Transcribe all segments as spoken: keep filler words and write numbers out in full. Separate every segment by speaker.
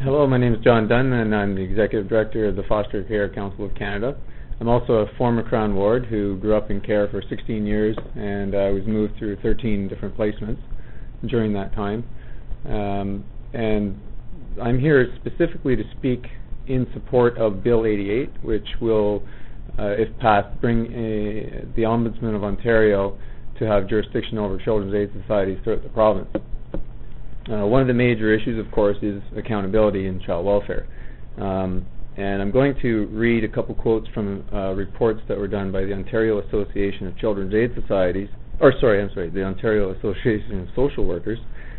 Speaker 1: Hello, my name is John Dunn, and I'm the Executive Director of the Foster Care Council of Canada. I'm also a former Crown Ward who grew up in care for sixteen years, and I was moved through thirteen different placements during that time. Um, and I'm here specifically to speak in support of Bill eighty-eight, which will, uh, if passed, bring a, the Ombudsman of Ontario to have jurisdiction over children's aid societies throughout the province. Uh, one of the major issues, of course, is accountability in child welfare. Um, and I'm going to read a couple quotes from uh, reports that were done by the Ontario Association of Children's Aid Societies, or sorry, I'm sorry, the Ontario Association of Social Workers.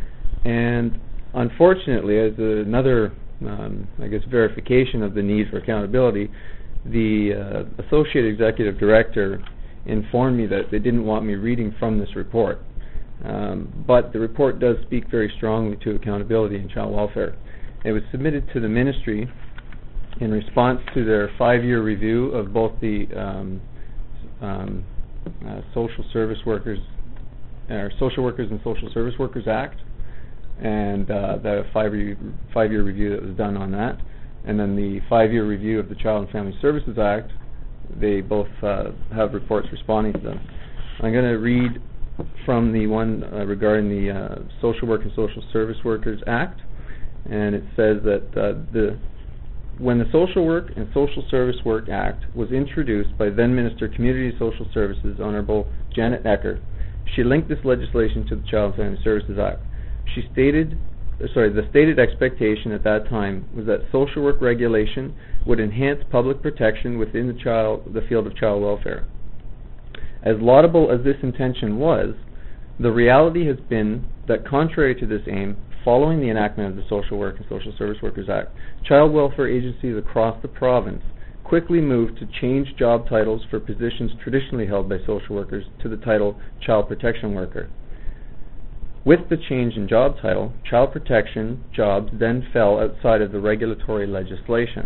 Speaker 1: And unfortunately, as another, um, I guess, verification of the need for accountability, the uh, Associate Executive Director informed me that they didn't want me reading from this report. Um, but the report does speak very strongly to accountability in child welfare. It was submitted to the Ministry in response to their five-year review of both the um, um, uh, Social Service Workers, or Social Workers and Social Service Workers Act, and uh, the five-year five-year review that was done on that, and then the five-year review of the Child and Family Services Act. They both uh, have reports responding to them. I'm going to read from the one uh, regarding the uh, Social Work and Social Service Workers Act, and it says that uh, the when the Social Work and Social Service Work Act was introduced by then Minister of Community Social Services, Honourable Janet Ecker, she linked this legislation to the Child and Family Services Act. She stated, uh, sorry, the stated expectation at that time was that social work regulation would enhance public protection within the child, the field of child welfare. As laudable as this intention was, the reality has been that contrary to this aim, following the enactment of the Social Work and Social Service Workers Act, child welfare agencies across the province quickly moved to change job titles for positions traditionally held by social workers to the title Child Protection Worker. With the change in job title, child protection jobs then fell outside of the regulatory legislation.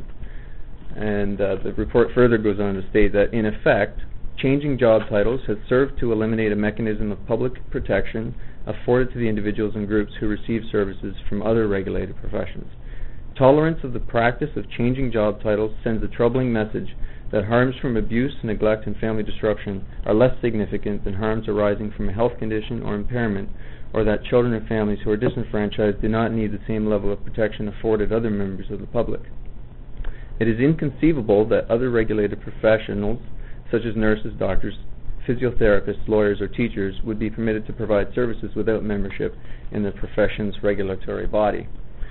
Speaker 1: And uh, the report further goes on to state that, in effect, changing job titles has served to eliminate a mechanism of public protection afforded to the individuals and groups who receive services from other regulated professions. Tolerance of the practice of changing job titles sends a troubling message that harms from abuse, neglect, and family disruption are less significant than harms arising from a health condition or impairment, or that children and families who are disenfranchised do not need the same level of protection afforded other members of the public. It is inconceivable that other regulated professionals, such as nurses, doctors, physiotherapists, lawyers, or teachers, would be permitted to provide services without membership in the profession's regulatory body.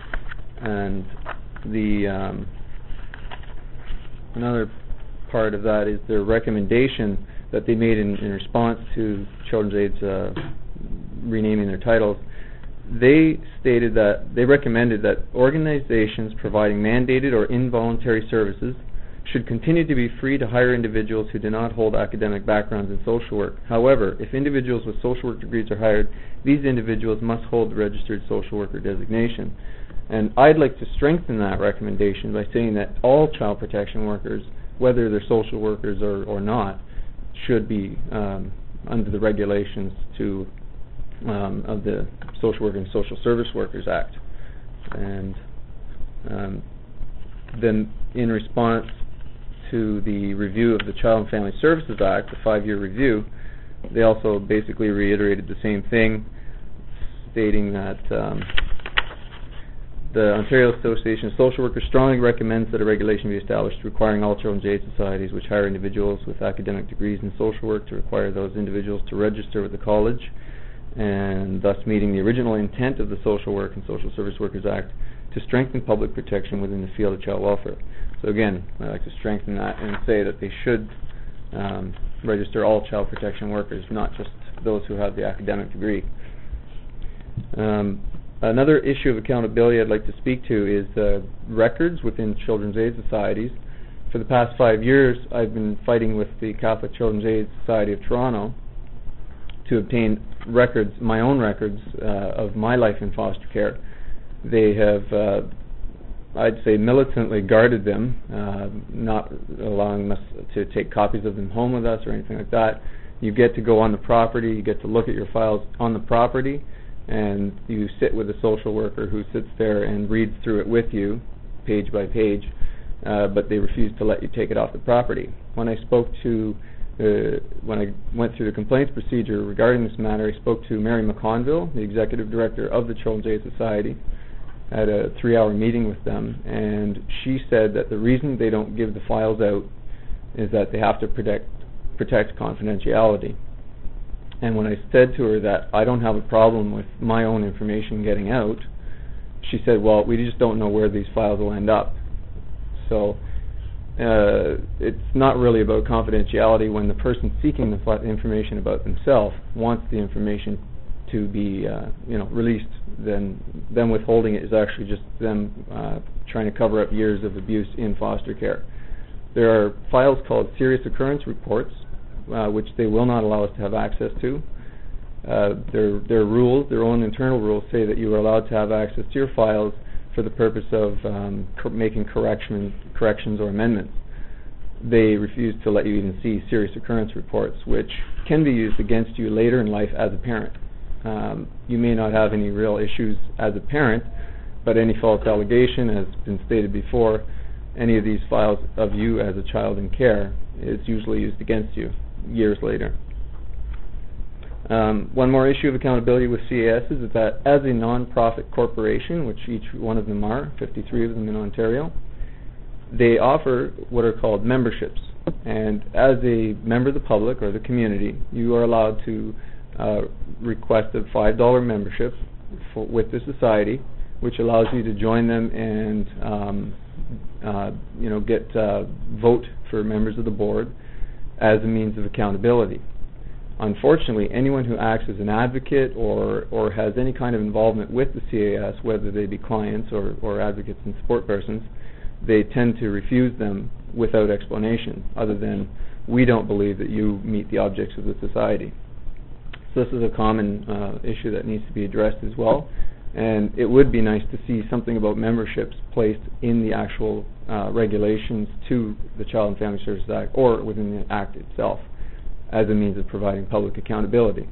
Speaker 1: And the um, another part of that is their recommendation that they made in, in response to Children's Aid's uh, renaming their titles. They stated that they recommended that organizations providing mandated or involuntary services should continue to be free to hire individuals who do not hold academic backgrounds in social work. However, if individuals with social work degrees are hired, these individuals must hold the registered social worker designation. And I'd like to strengthen that recommendation by saying that all child protection workers, whether they're social workers or, or not, should be um, under the regulations to um, of the Social Work and Social Service Workers Act. And um, then in response to the review of the Child and Family Services Act, the five-year review, they also basically reiterated the same thing, stating that um, the Ontario Association of Social Workers strongly recommends that a regulation be established requiring all children's aid societies which hire individuals with academic degrees in social work to require those individuals to register with the college, and thus meeting the original intent of the Social Work and Social Service Workers Act to strengthen public protection within the field of child welfare. So again, I'd like to strengthen that and say that they should um, register all child protection workers, not just those who have the academic degree. Um, another issue of accountability I'd like to speak to is uh, records within children's aid societies. For the past five years, I've been fighting with the Catholic Children's Aid Society of Toronto to obtain records, my own records, uh, of my life in foster care. They have, uh, I'd say, militantly guarded them, uh, not allowing us to take copies of them home with us or anything like that. You get to go on the property, you get to look at your files on the property, and you sit with a social worker who sits there and reads through it with you, page by page, uh, but they refuse to let you take it off the property. When I spoke to, uh, when I went through the complaints procedure regarding this matter, I spoke to Mary McConville, the executive director of the Children's Aid Society, at a three-hour meeting with them, and she said that the reason they don't give the files out is that they have to protect protect confidentiality. And when I said to her that I don't have a problem with my own information getting out, she said, well, we just don't know where these files will end up. So uh, it's not really about confidentiality when the person seeking the fi- information about themselves wants the information to be uh, you know, released. Then them withholding it is actually just them uh, trying to cover up years of abuse in foster care. There are files called serious occurrence reports, uh, which they will not allow us to have access to. Uh, their, their rules, their own internal rules, say that you are allowed to have access to your files for the purpose of um, cor- making correction, corrections or amendments. They refuse to let you even see serious occurrence reports, which can be used against you later in life as a parent. Um, you may not have any real issues as a parent, but any false allegation, as been stated before, any of these files of you as a child in care is usually used against you years later. Um, one more issue of accountability with C A S is that as a non-profit corporation, which each one of them are, fifty-three of them in Ontario, they offer what are called memberships. And as a member of the public or the community, you are allowed to uh, request a five dollar membership for, with the society, which allows you to join them and um, uh, you know, get uh, vote for members of the board as a means of accountability. Unfortunately, anyone who acts as an advocate or, or has any kind of involvement with the C A S, whether they be clients or, or advocates and support persons, they tend to refuse them without explanation, other than, we don't believe that you meet the objects of the society. So this is a common uh, issue that needs to be addressed as well, and it would be nice to see something about memberships placed in the actual uh, regulations to the Child and Family Services Act or within the Act itself, as a means of providing public accountability.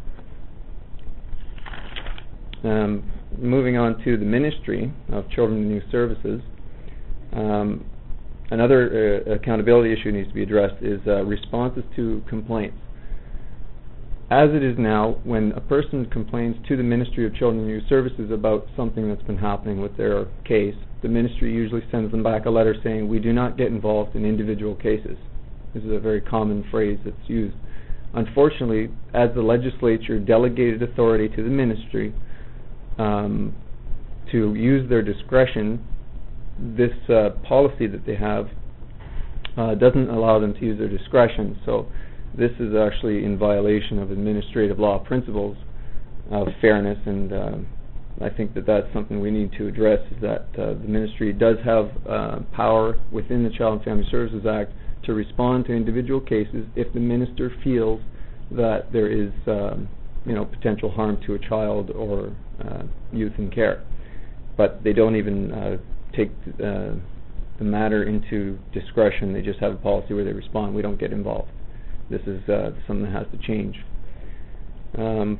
Speaker 1: Um, moving on to the Ministry of Children and Youth Services, um, another uh, accountability issue needs to be addressed is uh, responses to complaints. As it is now, when a person complains to the Ministry of Children and Youth Services about something that's been happening with their case, the Ministry usually sends them back a letter saying, we do not get involved in individual cases. This is a very common phrase that's used. Unfortunately, as the legislature delegated authority to the ministry um, to use their discretion, this uh, policy that they have uh, doesn't allow them to use their discretion. So this is actually in violation of administrative law principles of fairness, and uh, I think that that's something we need to address, is that uh, the ministry does have uh, power within the Child and Family Services Act to respond to individual cases if the minister feels that there is um, you know, potential harm to a child or uh, youth in care. But they don't even uh, take uh, the matter into discretion. They just have a policy where they respond. We don't get involved. This is uh, something that has to change. Um,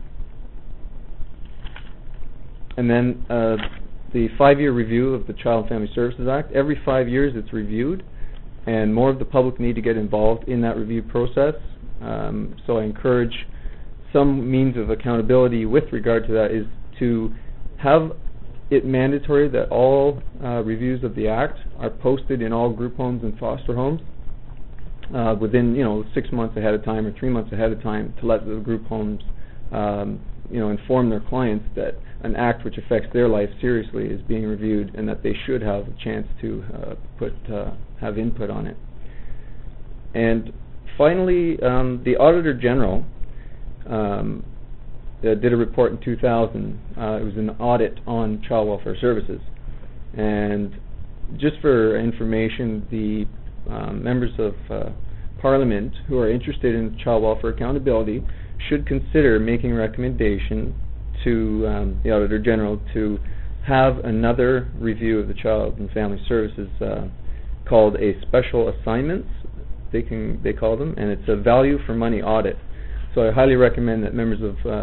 Speaker 1: and then uh, the five-year review of the Child and Family Services Act. Every five years it's reviewed, and more of the public need to get involved in that review process. Um, so I encourage some means of accountability with regard to that is to have it mandatory that all uh, reviews of the Act are posted in all group homes and foster homes uh, within, you know, six months ahead of time or three months ahead of time, to let the group homes um, you know, inform their clients that an act which affects their life seriously is being reviewed, and that they should have a chance to uh, put uh, have input on it. And finally, um, the Auditor General um, uh, did a report in two thousand. Uh, it was an audit on child welfare services. And just for information, the um, members of uh, Parliament who are interested in child welfare accountability should consider making a recommendation to um, the Auditor General to have another review of the Child and Family Services uh, called a special assignments, they can they call them, and it's a value for money audit. So I highly recommend that members of uh,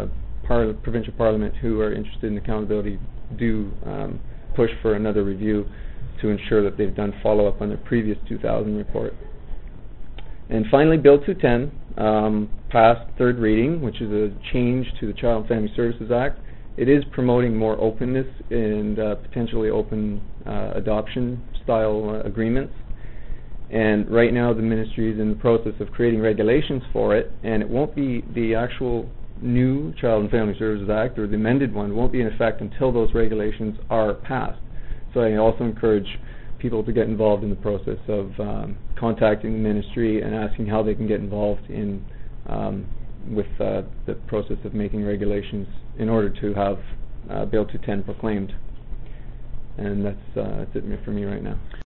Speaker 1: par provincial parliament who are interested in accountability do um, push for another review to ensure that they've done follow-up on their previous two thousand report. And finally, Bill two ten um, passed third reading, which is a change to the Child and Family Services Act. It is promoting more openness and uh, potentially open uh, adoption-style uh, agreements. And right now the ministry is in the process of creating regulations for it, and it won't be the actual new Child and Family Services Act, or the amended one, won't be in effect until those regulations are passed. So I also encourage people to get involved in the process of um, contacting the ministry and asking how they can get involved in um, with uh, the process of making regulations in order to have uh, Bill two ten proclaimed. And that's, uh, that's it for me right now.